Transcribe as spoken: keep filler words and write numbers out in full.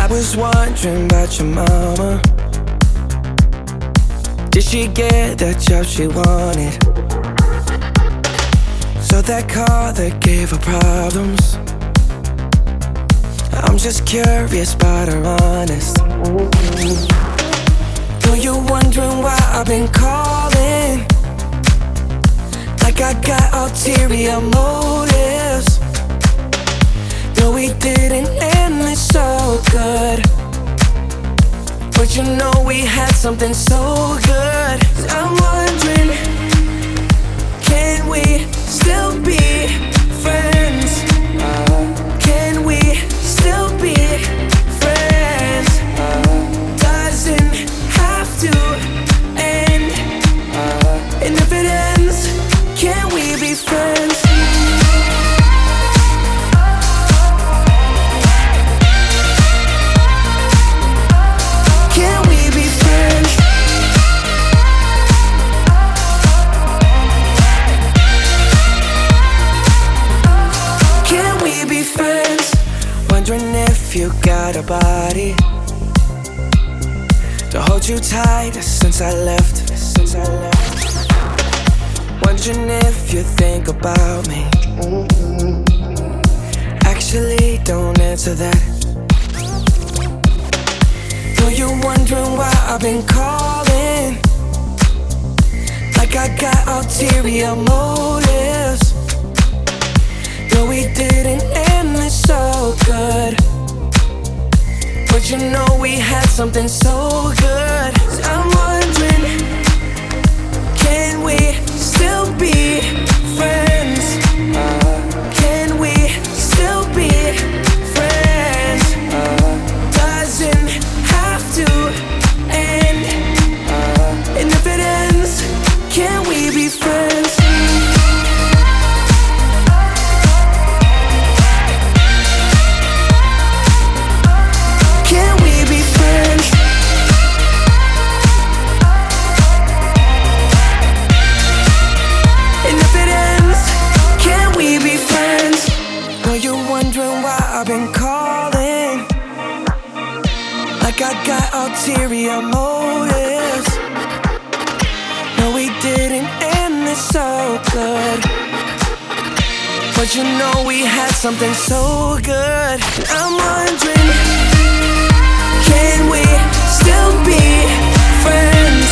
I was wondering about your mama. Did she get the job she wanted? So that car that gave her problems. I'm just curious about her honest. Know you're wondering why I've been calling, like I got ulterior motives. No, we didn't end this so good, but you know we had something so good. I'm wondering, can we still be friends? Can we still be friends? Doesn't have to end, and if it ends, can we be friends? Wondering if you got a body to hold you tight since I left, since I left. Wondering if you think about me. Actually, don't answer that. Know you're wondering why I've been calling, like I got ulterior motives. No, we didn't end this so good, but you know we had something so good. I'm wondering, can we still be friends? Can we still be friends? Doesn't have to end, and if it ends, can we be friends? I've been calling, like I got ulterior motives. No, we didn't end this so good, but you know we had something so good. I'm wondering, can we still be friends?